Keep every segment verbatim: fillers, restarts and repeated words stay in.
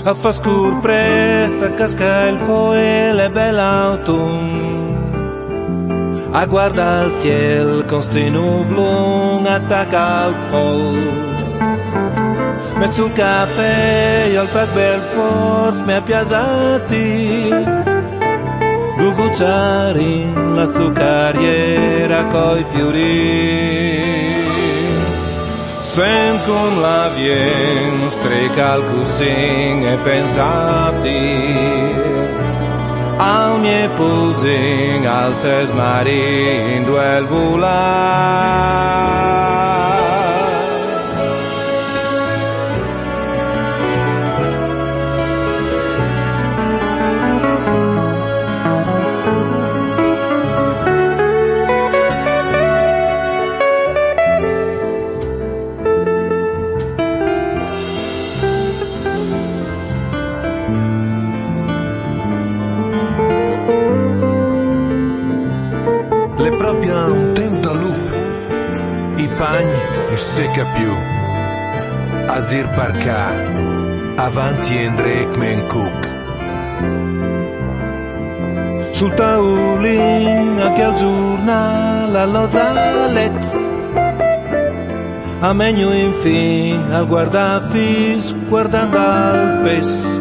a fa scur presta casca il foel e bell'autunno, a guarda il ciel con sti nublon attacca al fol. Mezzo sul caffè al fat bel fort mi ha piasati, due cucciari la zucchariera coi fiori. Sen con la vien streca al cussin e pensati al mie pulsing al ses marin duel volar. Le proprio un tentalup, i pagni e secca più, Asir Parca, avanti Endrek Mencook. Sul taulin anche al giornale allo zalet, a megno infin al guardafis guardando al pes.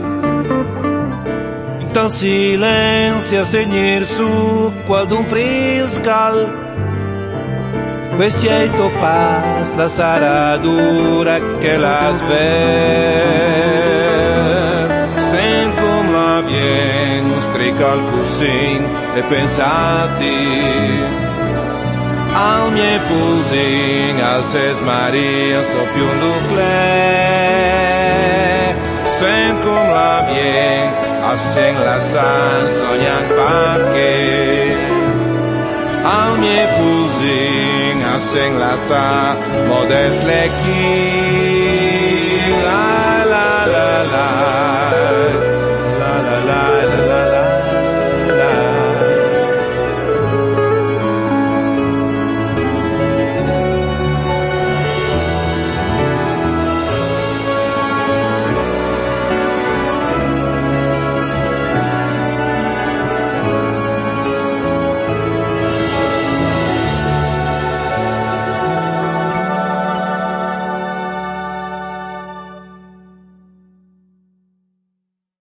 Tal silenzio a segnir su qualdun priscal, questi è il topaz, la sarà dura che la sver. Sen com la vien strica al cussin e pensati al mie pulsin al ses maria so più un duple. Sen com la vien Asseng la san sognang pake al mie pulsing asseng la sa modest leki la la la la